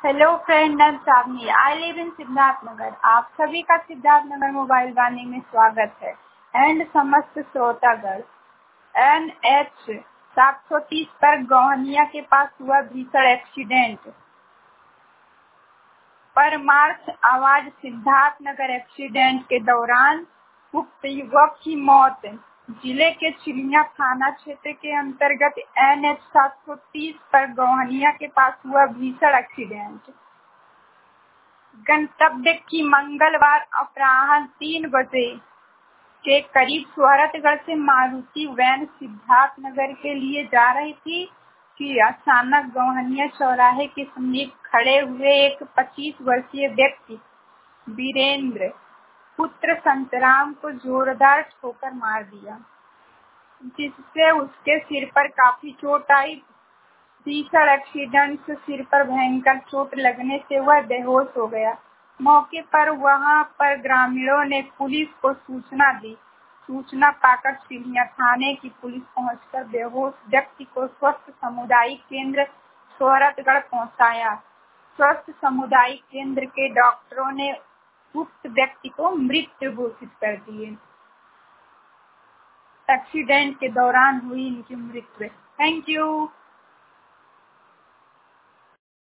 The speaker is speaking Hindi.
Hello friend, I am Chandni. I live in Siddharth Nagar. आप सभी का सिद्धार्थ नगर मोबाइल वाणी में स्वागत है। एंड समस्त श्रोतागण, NH 730 पर गोहनिया के पास हुआ भीषण एक्सीडेंट। परमार्थ आवाज सिद्धार्थ नगर एक्सीडेंट के दौरान उक्त युवक की मौत जिले के चिलिया थाना क्षेत्र के अंतर्गत NH 730 पर गोहनिया के पास हुआ भीषण एक्सीडेंट। गंतव्य की मंगलवार अपराह्न 3 बजे के करीब सूरतगढ़ से मारुति वैन सिद्धार्थ नगर के लिए जा रही थी कि अचानक गोहनिया चौराहे के समीप खड़े हुए एक 25 वर्षीय व्यक्ति वीरेंद्र पुत्र संतराम को जोरदार ठोकर मार दिया, जिससे उसके सिर पर काफी चोट आई। भीषण एक्सीडेंट से सिर पर भयंकर चोट लगने से वह बेहोश हो गया। मौके पर वहां पर ग्रामीणों ने पुलिस को सूचना दी। सूचना पाकर चिलिया थाने की पुलिस पहुंचकर बेहोश व्यक्ति को स्वस्थ सामुदायिक केंद्र सूरतगढ़ पहुंचाया। स्वस्थ सामुदायिक केंद्र के डॉक्टरों ने उक्त व्यक्ति को मृत घोषित कर दिए। एक्सीडेंट के दौरान हुई इनकी मृत्यु। Thank you.